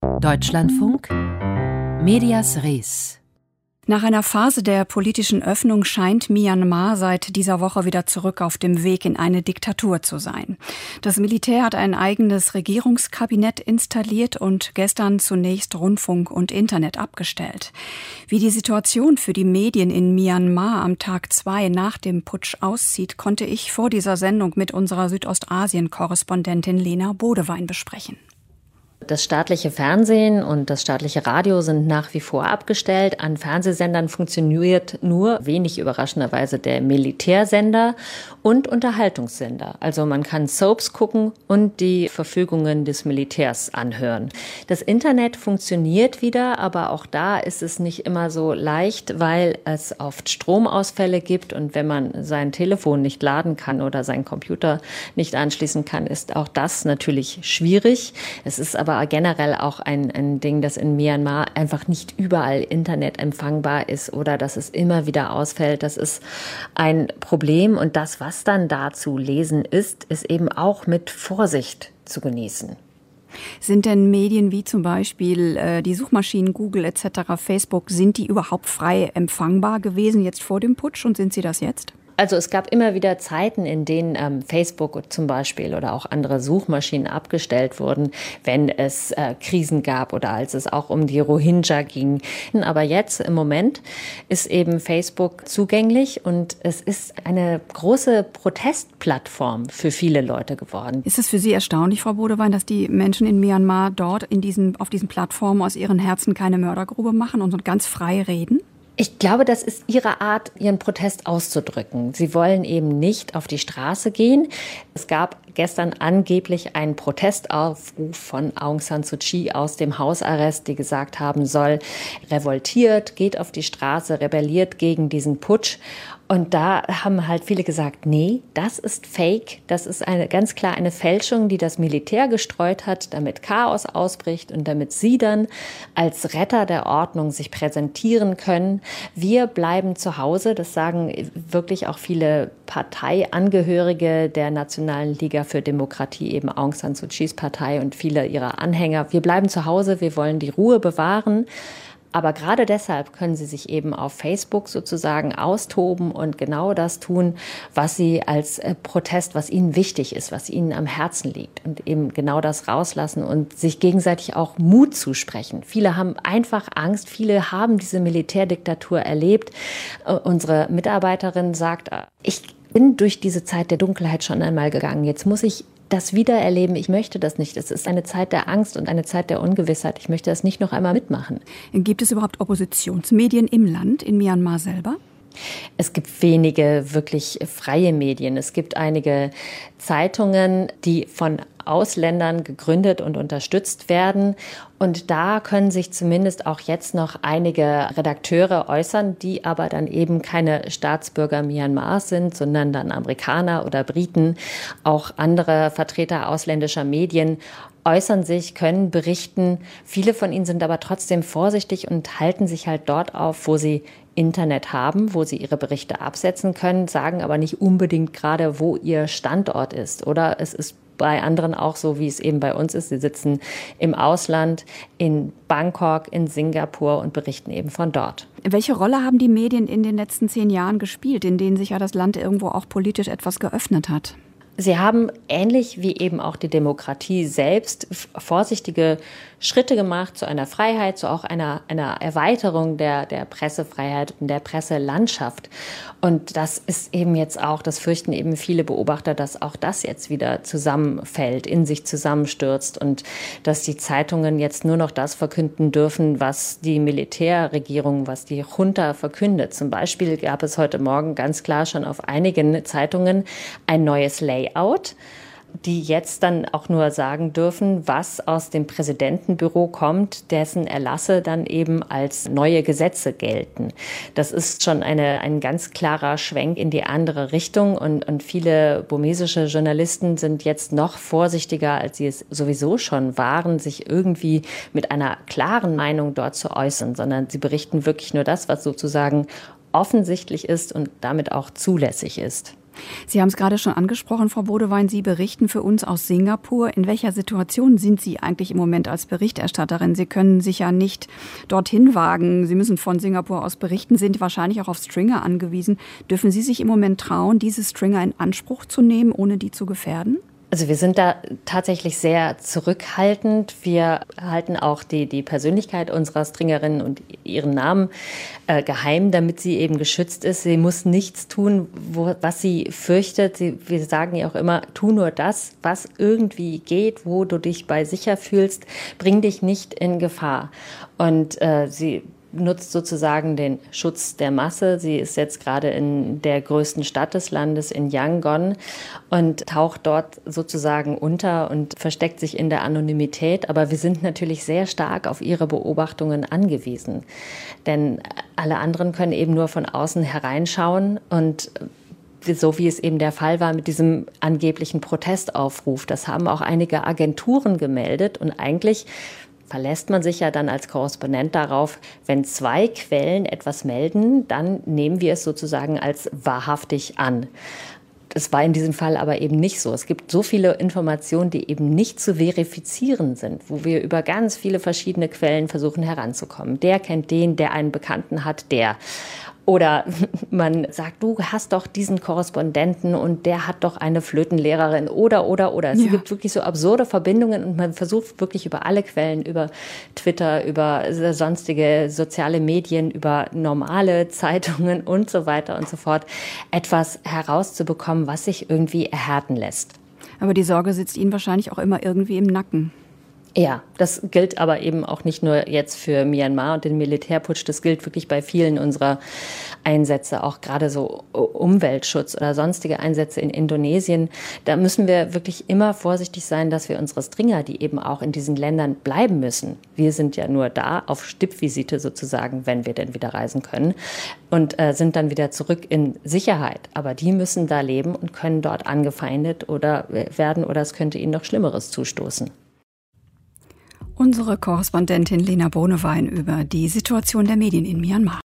Deutschlandfunk Medias Res. Nach einer Phase der politischen Öffnung scheint Myanmar seit dieser Woche wieder zurück auf dem Weg in eine Diktatur zu sein. Das Militär hat ein eigenes Regierungskabinett installiert und gestern zunächst Rundfunk und Internet abgestellt. Wie die Situation für die Medien in Myanmar am Tag 2 nach dem Putsch aussieht, konnte ich vor dieser Sendung mit unserer Südostasien-Korrespondentin Lena Bodewein besprechen. Das staatliche Fernsehen und das staatliche Radio sind nach wie vor abgestellt. An Fernsehsendern funktioniert nur, wenig überraschenderweise, der Militärsender und Unterhaltungssender. Also man kann Soaps gucken und die Verfügungen des Militärs anhören. Das Internet funktioniert wieder, aber auch da ist es nicht immer so leicht, weil es oft Stromausfälle gibt. Und wenn man sein Telefon nicht laden kann oder seinen Computer nicht anschließen kann, ist auch das natürlich schwierig. Es ist aber generell auch ein Ding, dass in Myanmar einfach nicht überall Internet empfangbar ist oder dass es immer wieder ausfällt. Das ist ein Problem und das, was dann da zu lesen ist eben auch mit Vorsicht zu genießen. Sind denn Medien wie zum Beispiel die Suchmaschinen Google etc., Facebook, sind die überhaupt frei empfangbar gewesen jetzt vor dem Putsch und sind sie das jetzt? Also es gab immer wieder Zeiten, in denen Facebook zum Beispiel oder auch andere Suchmaschinen abgestellt wurden, wenn es Krisen gab oder als es auch um die Rohingya ging. Aber jetzt im Moment ist eben Facebook zugänglich und es ist eine große Protestplattform für viele Leute geworden. Ist es für Sie erstaunlich, Frau Bodewein, dass die Menschen in Myanmar dort auf diesen Plattformen aus ihren Herzen keine Mördergrube machen und ganz frei reden? Ich glaube, das ist ihre Art, ihren Protest auszudrücken. Sie wollen eben nicht auf die Straße gehen. Es gab gestern angeblich einen Protestaufruf von Aung San Suu Kyi aus dem Hausarrest, die gesagt haben soll, revoltiert, geht auf die Straße, rebelliert gegen diesen Putsch. Und da haben halt viele gesagt, nee, das ist Fake, das ist ganz klar eine Fälschung, die das Militär gestreut hat, damit Chaos ausbricht und damit sie dann als Retter der Ordnung sich präsentieren können. Wir bleiben zu Hause, das sagen wirklich auch viele Parteiangehörige der Nationalen Liga für Demokratie, eben Aung San Suu Kyis Partei und viele ihrer Anhänger. Wir bleiben zu Hause, wir wollen die Ruhe bewahren. Aber gerade deshalb können sie sich eben auf Facebook sozusagen austoben und genau das tun, was sie als Protest, was ihnen wichtig ist, was ihnen am Herzen liegt und eben genau das rauslassen und sich gegenseitig auch Mut zusprechen. Viele haben einfach Angst, viele haben diese Militärdiktatur erlebt. Unsere Mitarbeiterin sagt, ich bin durch diese Zeit der Dunkelheit schon einmal gegangen. Jetzt muss ich das wiedererleben. Ich möchte das nicht. Es ist eine Zeit der Angst und eine Zeit der Ungewissheit. Ich möchte das nicht noch einmal mitmachen. Gibt es überhaupt Oppositionsmedien im Land, in Myanmar selber? Es gibt wenige wirklich freie Medien. Es gibt einige Zeitungen, die von Ausländern gegründet und unterstützt werden. Und da können sich zumindest auch jetzt noch einige Redakteure äußern, die aber dann eben keine Staatsbürger Myanmars sind, sondern dann Amerikaner oder Briten. Auch andere Vertreter ausländischer Medien äußern sich, können berichten. Viele von ihnen sind aber trotzdem vorsichtig und halten sich halt dort auf, wo sie Internet haben, wo sie ihre Berichte absetzen können, sagen aber nicht unbedingt gerade, wo ihr Standort ist. Oder es ist bei anderen auch so, wie es eben bei uns ist. Sie sitzen im Ausland, in Bangkok, in Singapur und berichten eben von dort. Welche Rolle haben die Medien in den letzten 10 Jahren gespielt, in denen sich ja das Land irgendwo auch politisch etwas geöffnet hat? Sie haben ähnlich wie eben auch die Demokratie selbst vorsichtige Schritte gemacht zu einer Freiheit, zu auch einer Erweiterung der Pressefreiheit und der Presselandschaft. Und das ist eben jetzt auch, das fürchten eben viele Beobachter, dass auch das jetzt wieder zusammenfällt, in sich zusammenstürzt und dass die Zeitungen jetzt nur noch das verkünden dürfen, was die Militärregierung, was die Junta verkündet. Zum Beispiel gab es heute Morgen ganz klar schon auf einigen Zeitungen ein neues Layout, die jetzt dann auch nur sagen dürfen, was aus dem Präsidentenbüro kommt, dessen Erlasse dann eben als neue Gesetze gelten. Das ist schon ein ganz klarer Schwenk in die andere Richtung und viele burmesische Journalisten sind jetzt noch vorsichtiger, als sie es sowieso schon waren, sich irgendwie mit einer klaren Meinung dort zu äußern, sondern sie berichten wirklich nur das, was sozusagen offensichtlich ist und damit auch zulässig ist. Sie haben es gerade schon angesprochen, Frau Bodewein, Sie berichten für uns aus Singapur. In welcher Situation sind Sie eigentlich im Moment als Berichterstatterin? Sie können sich ja nicht dorthin wagen. Sie müssen von Singapur aus berichten, sind wahrscheinlich auch auf Stringer angewiesen. Dürfen Sie sich im Moment trauen, diese Stringer in Anspruch zu nehmen, ohne die zu gefährden? Also wir sind da tatsächlich sehr zurückhaltend. Wir halten auch die Persönlichkeit unserer Stringerin und ihren Namen geheim, damit sie eben geschützt ist. Sie muss nichts tun, was sie fürchtet. Wir sagen ihr auch immer, tu nur das, was irgendwie geht, wo du dich bei sicher fühlst. Bring dich nicht in Gefahr. Und sie nutzt sozusagen den Schutz der Masse. Sie ist jetzt gerade in der größten Stadt des Landes, in Yangon, und taucht dort sozusagen unter und versteckt sich in der Anonymität. Aber wir sind natürlich sehr stark auf ihre Beobachtungen angewiesen. Denn alle anderen können eben nur von außen hereinschauen und so wie es eben der Fall war mit diesem angeblichen Protestaufruf. Das haben auch einige Agenturen gemeldet und eigentlich verlässt man sich ja dann als Korrespondent darauf, wenn 2 Quellen etwas melden, dann nehmen wir es sozusagen als wahrhaftig an. Das war in diesem Fall aber eben nicht so. Es gibt so viele Informationen, die eben nicht zu verifizieren sind, wo wir über ganz viele verschiedene Quellen versuchen heranzukommen. Der kennt den, der einen Bekannten hat, der. Oder man sagt, du hast doch diesen Korrespondenten und der hat doch eine Flötenlehrerin oder. Es gibt wirklich so absurde Verbindungen und man versucht wirklich über alle Quellen, über Twitter, über sonstige soziale Medien, über normale Zeitungen und so weiter und so fort, etwas herauszubekommen, was sich irgendwie erhärten lässt. Aber die Sorge sitzt Ihnen wahrscheinlich auch immer irgendwie im Nacken. Ja, das gilt aber eben auch nicht nur jetzt für Myanmar und den Militärputsch, das gilt wirklich bei vielen unserer Einsätze, auch gerade so Umweltschutz oder sonstige Einsätze in Indonesien. Da müssen wir wirklich immer vorsichtig sein, dass wir unsere Stringer, die eben auch in diesen Ländern bleiben müssen. Wir sind ja nur da auf Stippvisite sozusagen, wenn wir denn wieder reisen können und sind dann wieder zurück in Sicherheit. Aber die müssen da leben und können dort angefeindet oder werden oder es könnte ihnen noch Schlimmeres zustoßen. Unsere Korrespondentin Lena Bodewein über die Situation der Medien in Myanmar.